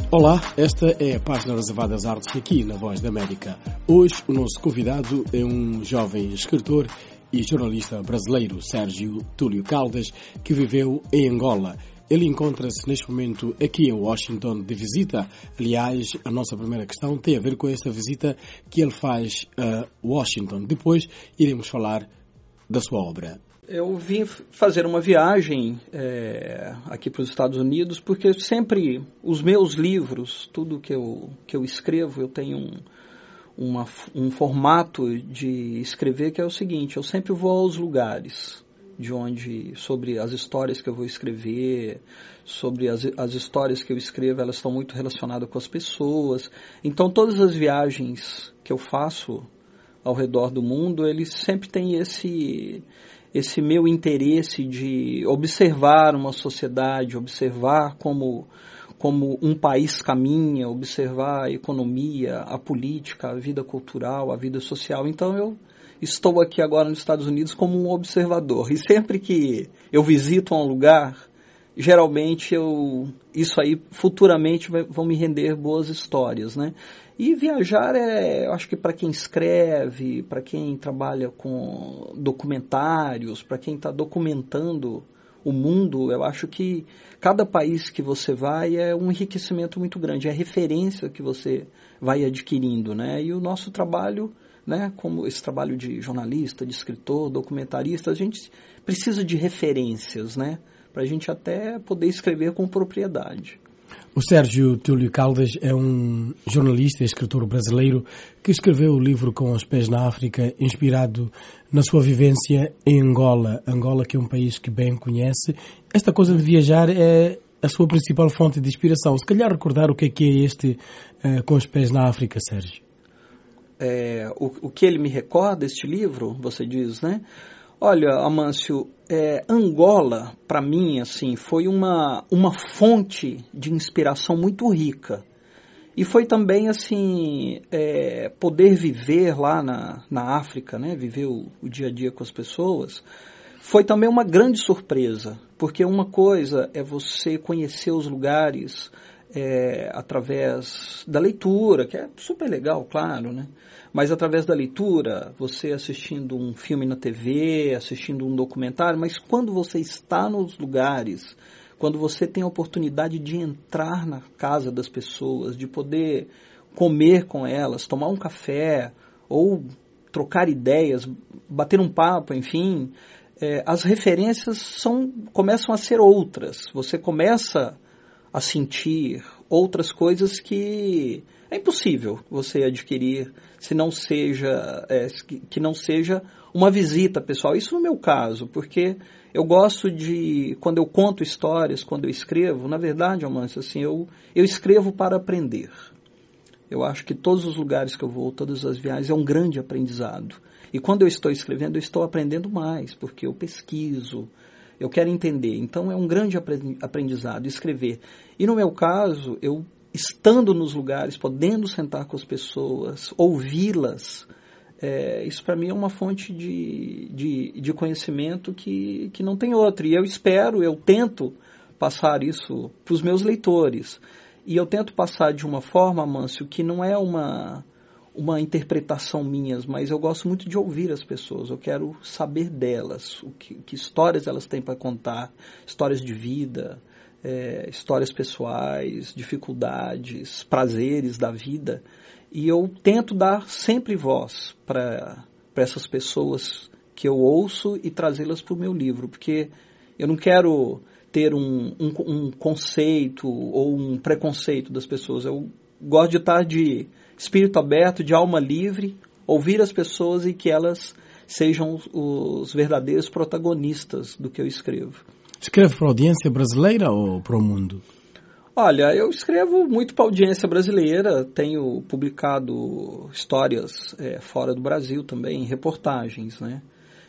Olá, esta é a página reservada às artes aqui na Voz da América. Hoje o nosso convidado é um jovem escritor e jornalista brasileiro, Sérgio Túlio Caldas, que viveu em Angola. Ele encontra-se neste momento aqui em Washington de visita. Aliás, a nossa primeira questão tem a ver com esta visita que ele faz a Washington. Depois iremos falar da sua obra. Eu vim fazer uma viagem aqui para os Estados Unidos porque sempre os meus livros, tudo que eu escrevo, eu tenho um formato de escrever que é o seguinte: eu sempre vou aos lugares sobre as histórias que eu vou escrever, sobre as histórias que eu escrevo, elas estão muito relacionadas com as pessoas. Então todas as viagens que eu faço ao redor do mundo, eles sempre têm esse meu interesse de observar uma sociedade, observar como um país caminha, observar a economia, a política, a vida cultural, a vida social. Então eu estou aqui agora nos Estados Unidos como um observador. E sempre que eu visito um lugar, geralmente isso aí futuramente vão me render boas histórias, né? E viajar eu acho que para quem escreve, para quem trabalha com documentários, para quem está documentando o mundo, eu acho que cada país que você vai é um enriquecimento muito grande, é a referência que você vai adquirindo, né? E o nosso trabalho, né, como esse trabalho de jornalista, de escritor, documentarista, a gente precisa de referências, né, para a gente até poder escrever com propriedade. O Sérgio Túlio Caldas é um jornalista e escritor brasileiro que escreveu o livro Com os Pés na África, inspirado na sua vivência em Angola. Angola, que é um país que bem conhece. Esta coisa de viajar é a sua principal fonte de inspiração. Se calhar recordar o que é este Com os Pés na África, Sérgio. O que ele me recorda, este livro, você diz, né? Olha, Amâncio, Angola, para mim, assim, foi uma fonte de inspiração muito rica. E foi também, assim, poder viver lá na África, né? Viver o dia a dia com as pessoas, foi também uma grande surpresa. Porque uma coisa é você conhecer os lugares através da leitura, que é super legal, claro, né? Mas através da leitura, você assistindo um filme na TV, assistindo um documentário, mas quando você está nos lugares, quando você tem a oportunidade de entrar na casa das pessoas, de poder comer com elas, tomar um café, ou trocar ideias, bater um papo, enfim, as referências começam a ser outras. Você começa a sentir outras coisas que é impossível você adquirir se não seja, que não seja uma visita pessoal. Isso no meu caso, porque eu gosto de, quando eu conto histórias, quando eu escrevo, na verdade, Amâncio, assim, eu escrevo para aprender. Eu acho que todos os lugares que eu vou, todas as viagens, é um grande aprendizado. E quando eu estou escrevendo, eu estou aprendendo mais, porque eu pesquiso, eu quero entender. Então, é um grande aprendizado escrever. E no meu caso, eu estando nos lugares, podendo sentar com as pessoas, ouvi-las, isso para mim é uma fonte de conhecimento que não tem outra. E eu tento passar isso para os meus leitores. E eu tento passar de uma forma, Amâncio, que não é uma interpretação minha, mas eu gosto muito de ouvir as pessoas. Eu quero saber delas, que histórias elas têm para contar, histórias de vida, histórias pessoais, dificuldades, prazeres da vida. E eu tento dar sempre voz para essas pessoas que eu ouço e trazê-las para o meu livro, porque eu não quero ter um conceito ou um preconceito das pessoas. Eu gosto de estar de espírito aberto, de alma livre, ouvir as pessoas e que elas sejam os verdadeiros protagonistas do que eu escrevo. Escreve para a audiência brasileira ou para o mundo? Olha, eu escrevo muito para a audiência brasileira, tenho publicado histórias fora do Brasil também, reportagens, né?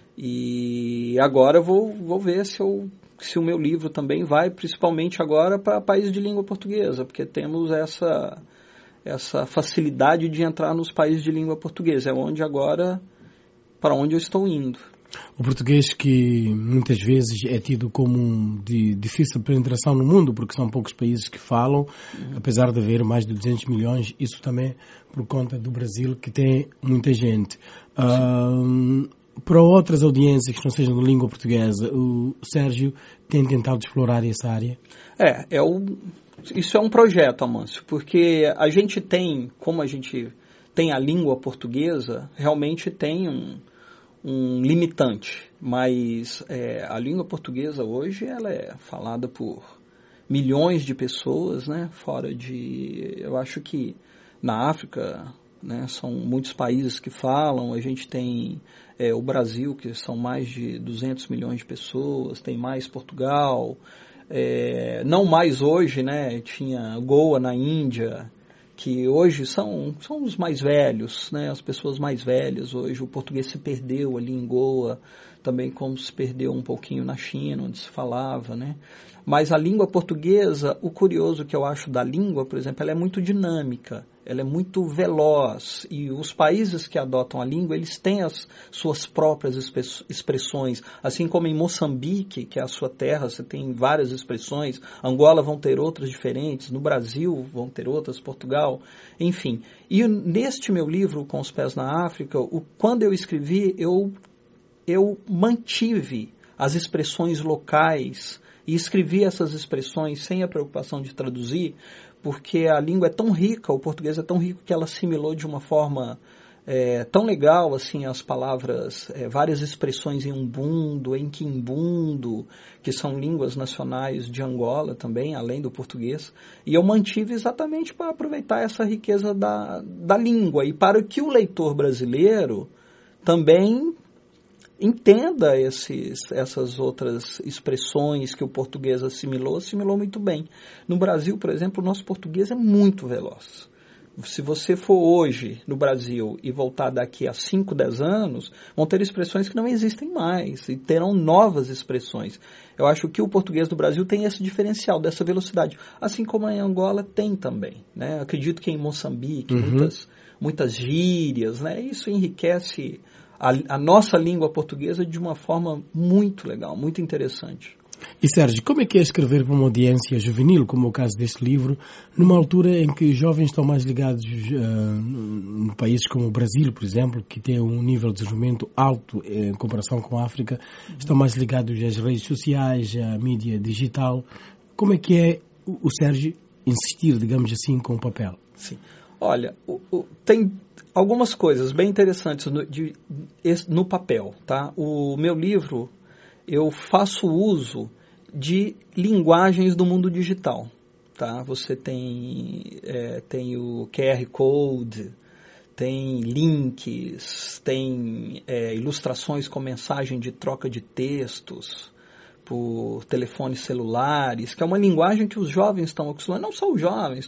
E agora eu vou ver se o meu livro também vai, principalmente agora, para países de língua portuguesa, porque temos essa facilidade de entrar nos países de língua portuguesa, é para onde eu estou indo. O português que muitas vezes é tido como de difícil penetração no mundo, porque são poucos países que falam, apesar de haver mais de 200 milhões, isso também por conta do Brasil, que tem muita gente. Para outras audiências que não sejam de língua portuguesa, o Sérgio tem tentado explorar essa área? Isso é um projeto, Amâncio, porque a gente tem, como a gente tem a língua portuguesa, realmente tem um limitante, mas a língua portuguesa hoje ela é falada por milhões de pessoas, né? Eu acho que na África, né, são muitos países que falam, a gente tem o Brasil, que são mais de 200 milhões de pessoas, tem mais Portugal, não mais hoje, né, tinha Goa na Índia, que hoje são os mais velhos, né, as pessoas mais velhas. Hoje o português se perdeu ali em Goa, também como se perdeu um pouquinho na China, onde se falava, né? Mas a língua portuguesa, o curioso que eu acho da língua, por exemplo, ela é muito dinâmica, ela é muito veloz, e os países que adotam a língua, eles têm as suas próprias expressões, assim como em Moçambique, que é a sua terra, você tem várias expressões, Angola vão ter outras diferentes, no Brasil vão ter outras, Portugal, enfim. E neste meu livro, Com os Pés na África, quando eu escrevi, eu mantive as expressões locais e escrevi essas expressões sem a preocupação de traduzir, porque a língua é tão rica, o português é tão rico que ela assimilou de uma forma tão legal, assim, as palavras, várias expressões em umbundo, em quimbundo, que são línguas nacionais de Angola também, além do português, e eu mantive exatamente para aproveitar essa riqueza da língua, e para que o leitor brasileiro também entenda essas outras expressões que o português assimilou muito bem. No Brasil, por exemplo, o nosso português é muito veloz. Se você for hoje no Brasil e voltar daqui a 5, 10 anos, vão ter expressões que não existem mais e terão novas expressões. Eu acho que o português do Brasil tem esse diferencial, dessa velocidade, assim como em Angola tem também, né? Acredito que em Moçambique, muitas gírias, né? Isso enriquece a nossa língua portuguesa de uma forma muito legal, muito interessante. E Sérgio, como é que é escrever para uma audiência juvenil, como é o caso deste livro, numa altura em que os jovens estão mais ligados em países como o Brasil, por exemplo, que tem um nível de desenvolvimento alto em comparação com a África, estão mais ligados às redes sociais, à mídia digital. Como é que é o Sérgio insistir, digamos assim, com o papel? Sim. Olha, tem algumas coisas bem interessantes no papel, tá? O meu livro, eu faço uso de linguagens do mundo digital, tá? Você tem o QR Code, tem links, tem ilustrações com mensagem de troca de textos por telefones celulares, que é uma linguagem que os jovens estão acostumados, não só os jovens,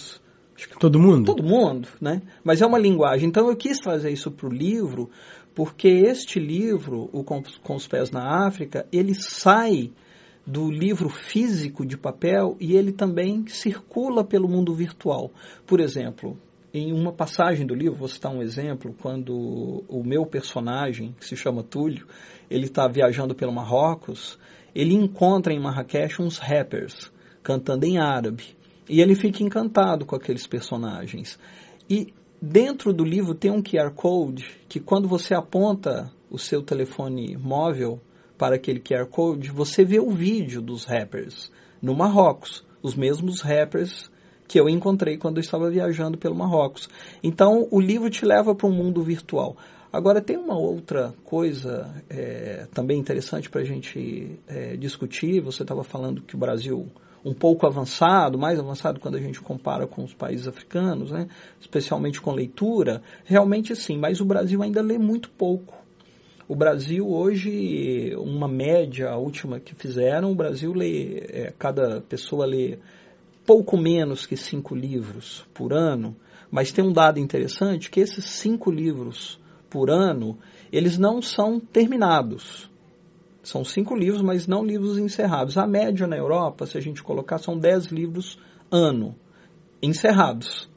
todo mundo? Todo mundo, né? Mas é uma linguagem. Então eu quis trazer isso para o livro, porque este livro, o Com os Pés na África, ele sai do livro físico de papel e ele também circula pelo mundo virtual. Por exemplo, em uma passagem do livro, vou citar um exemplo, quando o meu personagem, que se chama Túlio, ele está viajando pelo Marrocos, ele encontra em Marrakech uns rappers cantando em árabe. E ele fica encantado com aqueles personagens. E dentro do livro tem um QR Code que quando você aponta o seu telefone móvel para aquele QR Code, você vê o vídeo dos rappers no Marrocos. Os mesmos rappers que eu encontrei quando eu estava viajando pelo Marrocos. Então o livro te leva para um mundo virtual. Agora tem uma outra coisa também interessante para a gente discutir. Você estava falando que o Brasil um pouco avançado, mais avançado quando a gente compara com os países africanos, né? Especialmente com leitura, realmente sim, mas o Brasil ainda lê muito pouco. O Brasil hoje, uma média, a última que fizeram, o Brasil lê, cada pessoa lê pouco menos que 5 livros por ano, mas tem um dado interessante, que esses 5 livros por ano, eles não são terminados. São 5 livros, mas não livros encerrados. A média na Europa, se a gente colocar, são 10 livros ano encerrados,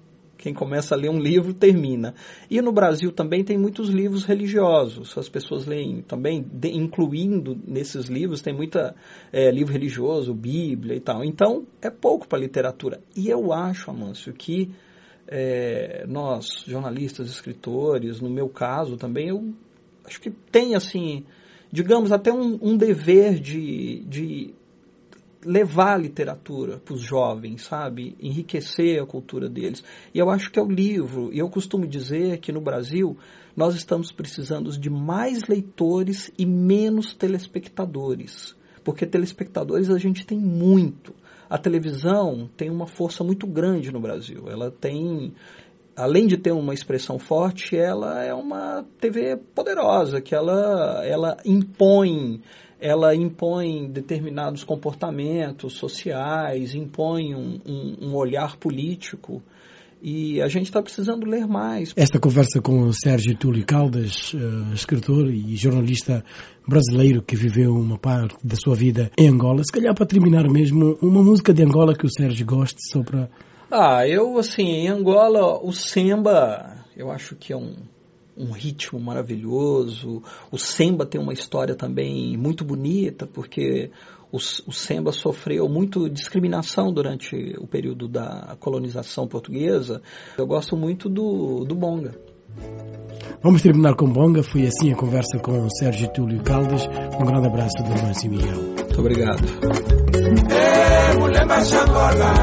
Quem começa a ler um livro, termina. E no Brasil também tem muitos livros religiosos. As pessoas leem também, incluindo nesses livros, tem muita livro religioso, Bíblia e tal. Então, é pouco para literatura. E eu acho, Amâncio, que nós, jornalistas, escritores, no meu caso também, eu acho que tem, assim, digamos, até um dever de levar a literatura para os jovens, sabe? Enriquecer a cultura deles. E eu acho que é o livro. E eu costumo dizer que no Brasil nós estamos precisando de mais leitores e menos telespectadores. Porque telespectadores a gente tem muito. A televisão tem uma força muito grande no Brasil. Ela tem, além de ter uma expressão forte, ela é uma TV poderosa, que ela impõe determinados comportamentos sociais, impõe um olhar político, e a gente está precisando ler mais. Esta conversa com o Sérgio Túlio Caldas, escritor e jornalista brasileiro que viveu uma parte da sua vida em Angola, se calhar para terminar mesmo, uma música de Angola que o Sérgio goste, só para... Eu, assim, em Angola, o samba, eu acho que é um ritmo maravilhoso. O samba tem uma história também muito bonita, porque o samba sofreu muito discriminação durante o período da colonização portuguesa. Eu gosto muito do bonga. Vamos terminar com bonga. Foi assim a conversa com o Sérgio Túlio Caldas. Um grande abraço do Amâncio Miguel. Muito obrigado. Mulher Xangola,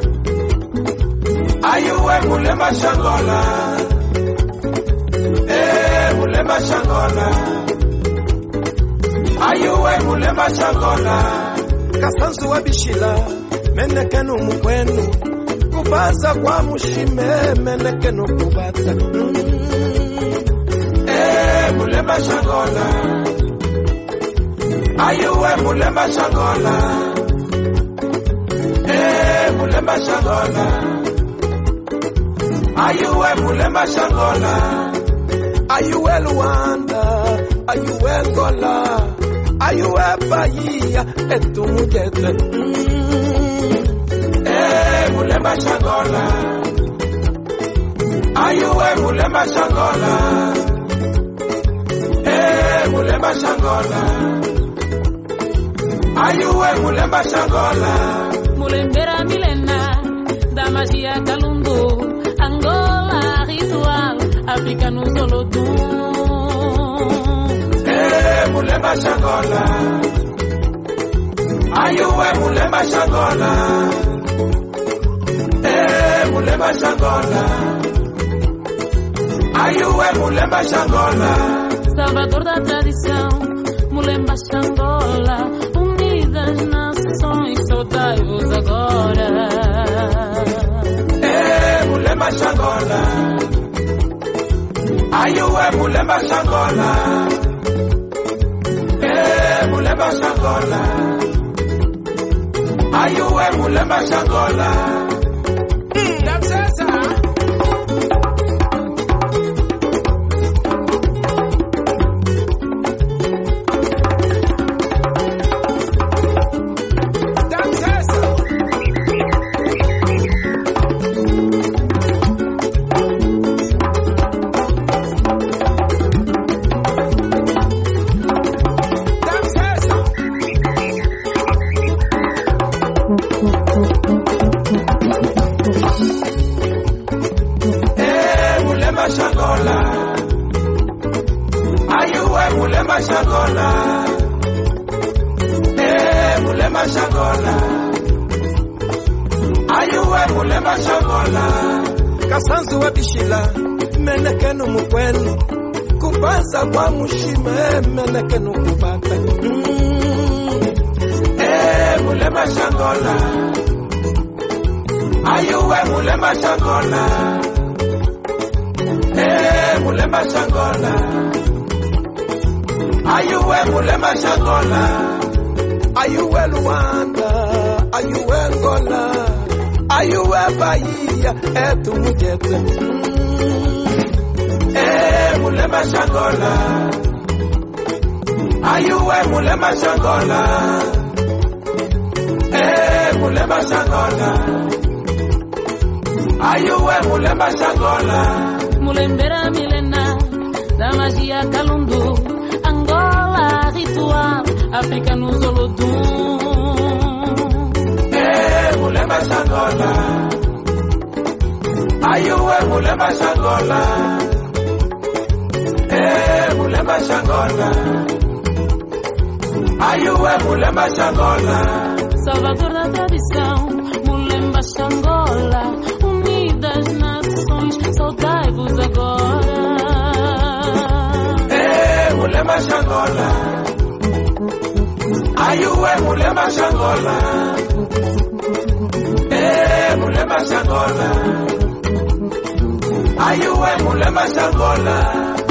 mulher Xangola. Mulher Xangola, mulher Xangola. Kasanzu wa bishila, menekenu mukwenu. Kubaza kwa mushime, menekenu kubata. Mulher Xangola, mulher Xangola. Mulher Xangola, mulher Xangola. Ayuwe Luanda, ayuwe Angola, ayuwe Bahia, etumujete. Mulher Xangola, mulher Xangola. Mulher Xangola, mulher Xangola. Mulembera Milena, da magia Calundu, Angola ritual, África no Solodum. Mulher Xangola, mulher Xangola. Mulher Xangola, mulher Xangola. Salvador da tradição, Mulemba Xangola, unidas nações, saudai-vos agora. Mulher Xangola, mulher Xangola. Mulher Xangola, mulher Xangola. Mulher Xangola, Kasanzu wa bishila, menekenu mukwenu. Kubaza kwa mushime, menekenu kubata. Mulher Xangola, mulher Xangola. Mulher Xangola, mulher Xangola. Ayuwe Luanda, ayuwe Angola, ayuwe Bahia, etumujete. Mulher Xangola, mulher Xangola. Mulher Xangola, Ayuwe Mulema Xangola. Mulembera milenar da magia Kalundu, Angola ritual, África no Zolodum. Mulema Xangola. Ayuwe Mulema Xangola. Mulema Xangola. Ayuwe Mulema Xangola. Salvador da tradição, Mulemba Xangola, unidas nações, saudai-vos agora. Mulema Xangola. Ayuwe Mulema Xangola. Mulema Xangola. Ayuwe Mulema Xangola.